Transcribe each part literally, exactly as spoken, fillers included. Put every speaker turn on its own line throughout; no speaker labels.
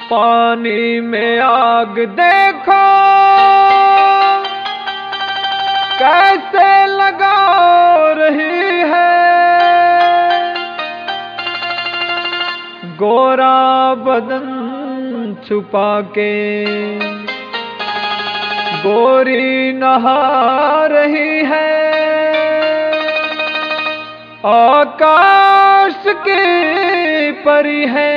पानी में आग देखो कैसे लगा रही है, गोरा बदन छुपा के गोरी नहा रही है। आकाश की परी है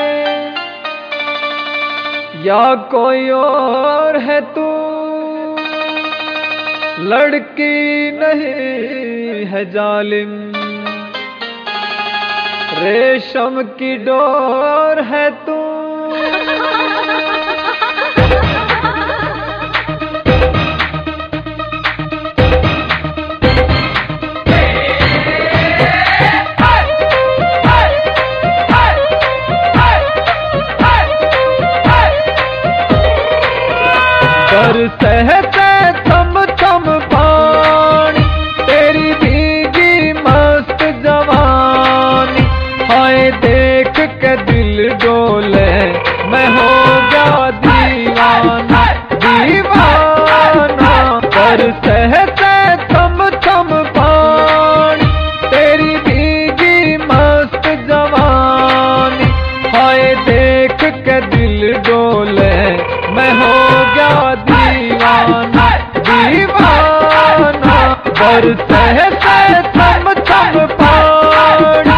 या कोई और है तू, लड़की नहीं है जालिम, रेशम की डोर है तू। बरसे थम थम पानी तेरी भीगी मस्त जवानी, हाय देख के दिल डोले मैं हो गया दीवाना दीवाना। बरसे थम थम पानी तेरी भीगी मस्त जवानी, हाय देख के दिल डोले मैं हो गया दीवाना दीवाना। बरसे थम थम पानी।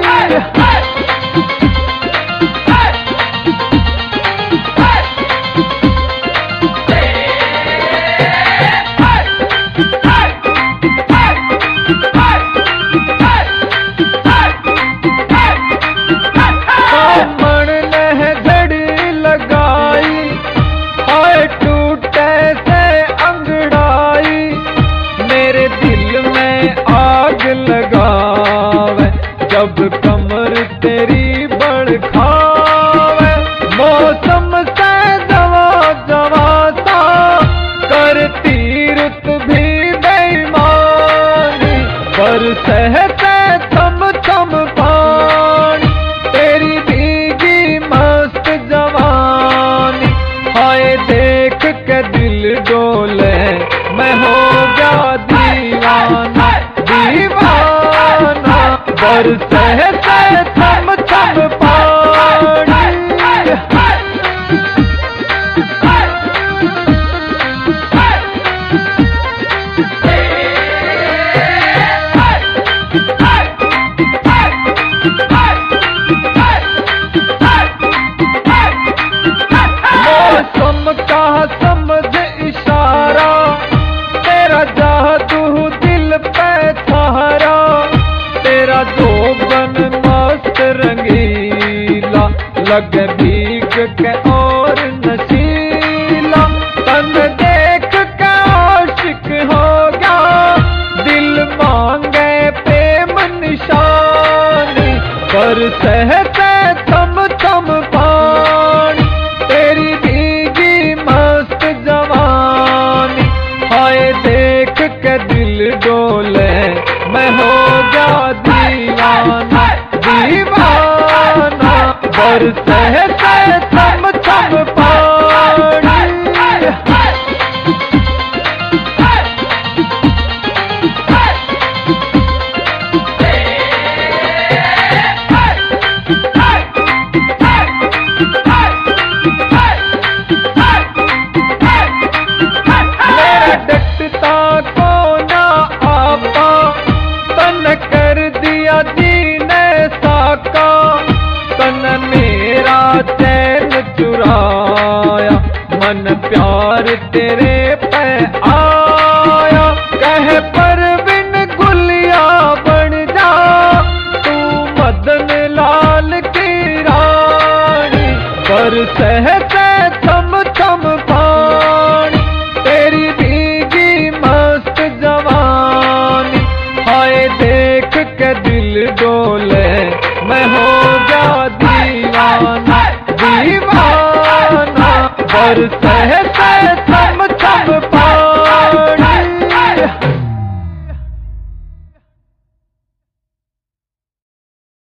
मन ने घड़ी लगाई, हाय टूटे से अंगड़ाई, मेरे दिल में आग लगावे जब कमर तेरी बड़खावे। मौसम से जवा जवा सा करती रुत भी बेईमानी, बरसे थम थम पानी तेरी भीगी मस्त जवानी, हाय देख के दिल डोले मैं हो गया दीवाना दीवाना। बरसे थम थम पानी। मौसम का समझ इशारा, तेरा जादू दिल पे सहारा, तेरा जोबन मस्त रंगीला लगे भीग के और नशीला। तन देख के आशिक हो गया, दिल मांगे प्रेम निशानी, बरसे थम थम पानी तेरी भीगी मस्त जवानी, हाय देख के दिल डोले मैं हो गया दीवाना दीवाना। बरसे थम थम पानी। डटता को ना आपा, तन कर दिया जीने साका, तन मेरा चैन चुराया, मन प्यार तेरे पे आया। कह पर बिन गुलिया बन जा तू मदन लाल की रानी, बरसे थम थम पानी तेरी भीगी मस्त जवानी, हाय देख के दिल डोले मैं हो गया दीवाना दीवाना। बरसे थम थम पानी।